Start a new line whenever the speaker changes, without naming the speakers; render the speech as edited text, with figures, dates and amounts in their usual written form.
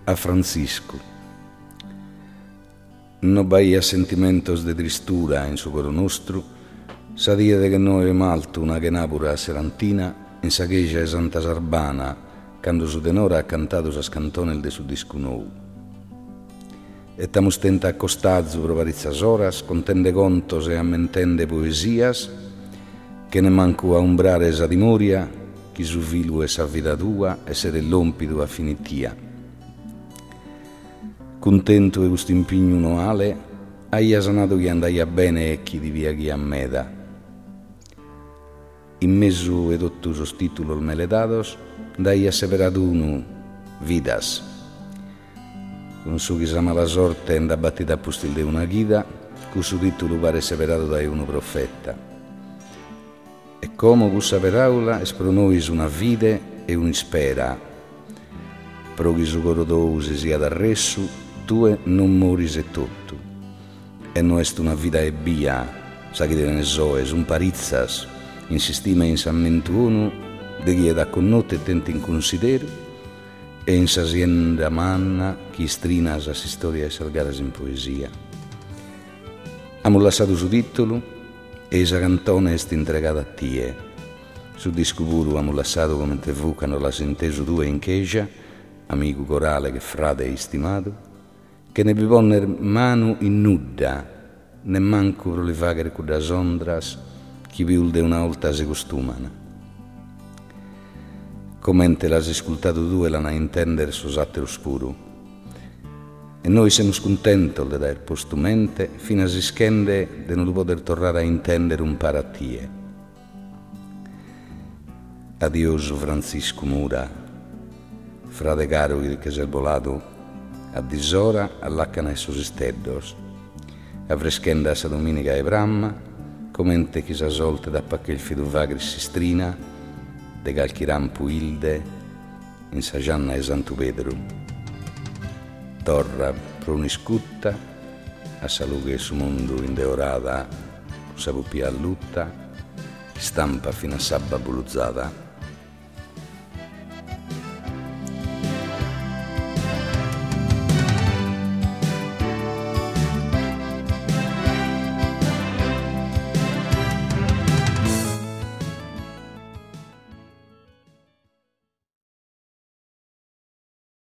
a Francisco. No baia sentimentos de tristura in su coro nostru, sa dia de che noi maltu una genabura serantina in sa cheja de Santa Sarbana, quando su tenore ha cantato sa cantonel de su discu nou. E tamus tenta accostazu pro parizzas oras, contende contos e ammentende poesias, che ne mancu a umbrare sa dimoria, chi su filu e sa vita tua e se dell'ompidu a finitia. Contento e questo impigno noale, aia sanato chi andaia bene e chi di via chi a meda. In mezzo ed ottusos titulos meledados, dai asseverato unu, vidas. Con su chi sa mala sorte enda battita a pustil de una ghida, cu su titolo pare severato dai uno profeta. E come cussa paraula es pro nois una vide e un'ispera. Pro chi su coro dousi sia d'arressu, tue non moris e tutto. E no est una vida e bia, sa chi te ne soes, un parizzas, insistime in sammentu unu, de chi è da connotte e tenti in considero, e in s'azienda manna chi strina sa storia e salgaras in poesia. Amo lasciato su titolo e sa cantone est entregata a tie. Su disco puro amo lasciato come te vucano la senteso tue in cheja, amico corale che frate e stimato, che ne vi ponner mano in nudda, ne manco pro le fagere cu das ondras, chi viul de una volta se costumana. Commente l'has ascoltato tu e l'hanno intendere sos atero oscuro. E noi siamo scontenti di dare postumente fino a si schende di non poter tornare a intendere un paratie. Adioso Francisco Mura, frate caro che sei volato a disora all'accana e sos steddos, a freschenda sa domenica e bramma, commente chi sa solte da pacche il fidu vagri si strina, de calchi rampu ilde in sa Gianna e Santo Pedro. Torra proniscutta a salughe su mondo indeorata, sa pupia a lutta, stampa fino a sabba buluzzata.